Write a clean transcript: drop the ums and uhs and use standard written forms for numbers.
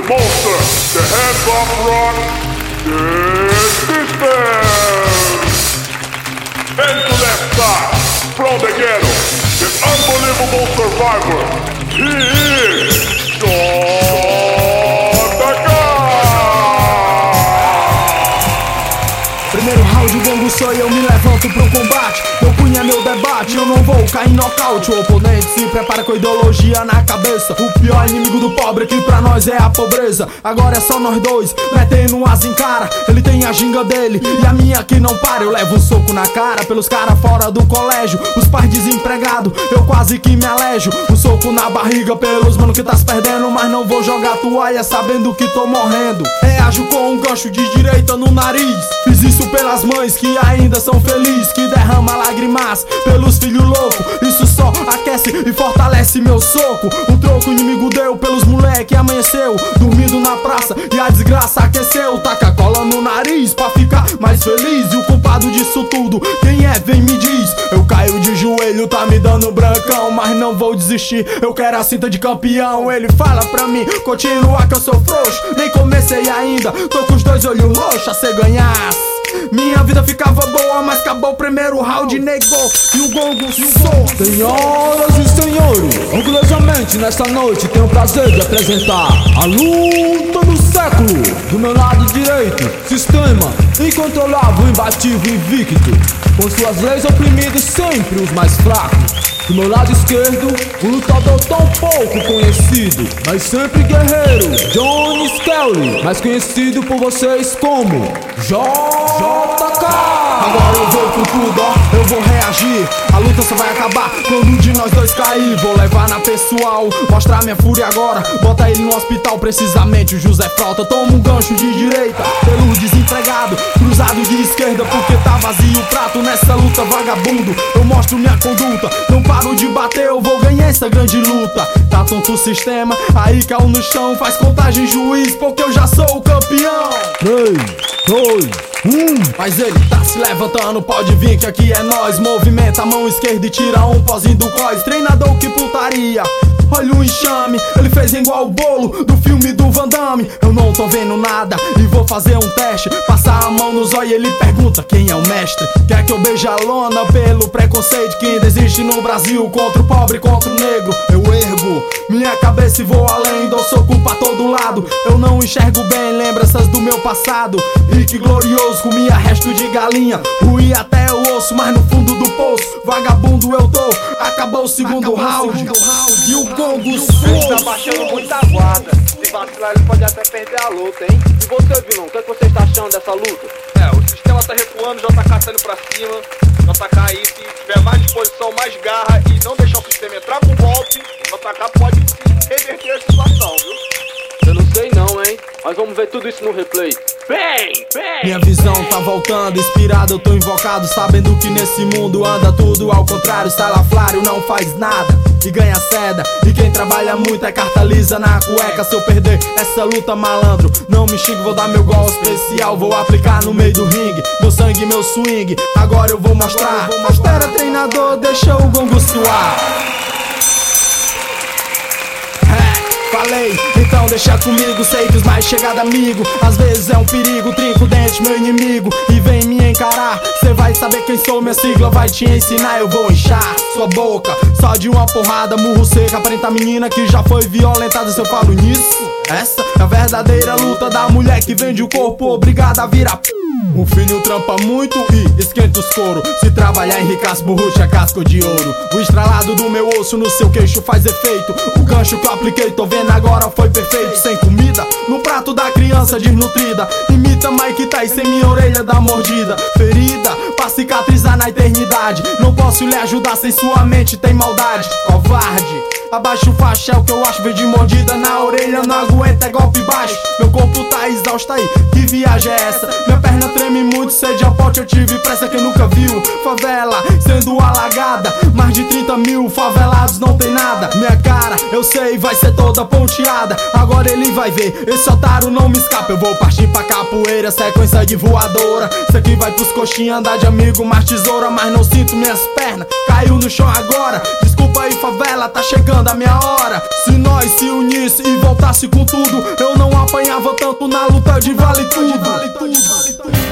monster, the hands of rock, system. And to left side, from the ghetto, the unbelievable survivor, he is JK. Primeiro round, o gongo sou eu, me levanto pro combate. Meu punho é meu debate, eu não vou cair em nocaute. O oponente se prepara com ideologia na cabeça. O pior inimigo do pobre que pra nós é a pobreza. Agora é só nós dois, metendo um asa em cara. Ele tem a ginga dele e a minha que não para. Eu levo um soco na cara pelos caras fora do colégio. Os pais desempregados, eu quase que me alejo. Um soco na barriga pelos mano que tá se perdendo. Mas não vou jogar toalha sabendo que tô morrendo. Reajo com um gancho de direita no nariz. Fiz isso pelas mães que ainda são felizes, que derrama lágrimas pelos filhos loucos. Isso só aquece e fortalece meu soco. Um troco inimigo deu pelos moleque, amanheceu dormindo na praça e a desgraça aqueceu. Taca cola no nariz pra ficar mais feliz. E o culpado disso tudo, quem é? Vem me diz. Eu caio de joelho, tá me dando brancão, mas não vou desistir, eu quero a cinta de campeão. Ele fala pra mim, continua que eu sou frouxo. Nem comecei ainda, tô com os dois olhos roxos. Se ganhasse minha vida ficava boa, mas acabou o primeiro round, negou e o gongo sou. Senhoras e senhores, orgulhosamente nesta noite tenho o prazer de apresentar a luta do século. Do meu lado direito, sistema incontrolável, imbatível, invicto, com suas leis oprimidas sempre os mais fracos. Do meu lado esquerdo, um lutador tão pouco conhecido, mas sempre guerreiro, Johnny Skelly, mais conhecido por vocês como JK. Agora eu vou com tudo, ó, eu vou reagir. A luta só vai acabar quando um de nós dois cair. Vou levar na pessoal, mostrar minha fúria agora. Bota ele no hospital, precisamente o José Frota. Toma um gancho de direita pelo desempregado, cruzado de esquerda porque tá vazio o prato. Nessa luta vagabundo, eu mostro minha conduta. Não paro de bater, eu vou ganhar essa grande luta. Tá tonto o sistema, aí caiu no chão. Faz contagem juiz, porque eu já sou o campeão. 3, 2, 1. Mas ele tá se levantando, pode vir que aqui é nós. Movimenta a mão esquerda e tira um pozinho do cós. Treinador que putaria, olha o enxame. Ele fez igual o bolo do filme do Van Damme. Eu não tô vendo nada e vou fazer um teste. Passar a mão no zóio e ele pergunta quem é o mestre. Quer que eu beije a lona pelo preconceito que ainda existe no Brasil contra o pobre, contra o negro. Eu ergo minha cabeça e vou além, dou soco pra todo lado. Eu não enxergo bem lembranças do meu passado. Rico e glorioso, comia resto de galinha, ruí até o osso, mas no fundo do poço, vagabundo eu tô. Acabou o segundo round e o gongo Ele soou. tá baixando muita guarda. Se vacilar ele pode até perder a luta, hein? E você, vilão, o que você está achando dessa luta? O sistema tá recuando, JK tá indo pra cima. JK aí, se tiver mais disposição, mais garra e não deixar o sistema entrar com golpe, JK pode reverter a situação, viu? Eu não sei não, hein? Mas vamos ver tudo isso no replay. Vem! Minha visão tá voltando, inspirado eu tô invocado, sabendo que nesse mundo anda tudo ao contrário. Salafrário não faz nada e ganha seda, e quem trabalha muito é carta lisa na cueca. Se eu perder essa luta, malandro, não me xingue, vou dar meu gol especial, vou aplicar no meio do ringue, meu sangue, meu swing. Agora eu vou mostrar, espera treinador, deixa o gongo suar. Falei, então deixa comigo, sei que os mais chegados amigo às vezes é um perigo, trinco o dente, meu inimigo, e vem me encarar. Cê vai saber quem sou, minha sigla vai te ensinar. Eu vou inchar sua boca, só de uma porrada, murro seco, aparenta menina que já foi violentada. Se eu falo nisso, essa é a verdadeira luta da mulher que vende o corpo, obrigada a virar o filho trampa muito e esquenta os couro. Se trabalhar enriquece, burrucha casco de ouro. O estralado do meu osso no seu queixo faz efeito. O gancho que eu apliquei, tô vendo agora, foi perfeito. Sem comida, no prato da criança desnutrida. Imita Mike Tyson, minha orelha da mordida. Ferida, pra cicatrizar na eternidade. Não posso lhe ajudar sem sua mente tem maldade. Covarde, abaixa o faixa, é o que eu acho, vem de mordida na orelha, não aguenta, é golpe baixo. Meu corpo tá exausto aí, que viagem é essa? Minha perna treme muito, sede a pote, eu tive pressa, quem nunca viu favela sendo alagada. Mais de 30 mil favelados, não tem nada. Minha cara, eu sei, vai ser toda ponteada. Agora ele vai ver, esse otário não me escapa. Eu vou partir pra capoeira, sequência de voadora. Isso aqui vai pros coxinhas, andar de amigo, mais tesoura. Mas não sinto minhas pernas cair caiu no chão agora. Desculpa aí, favela, tá chegando a minha hora. Se nós se unisse e voltasse com tudo, eu não apanhava tanto na luta de vale tudo.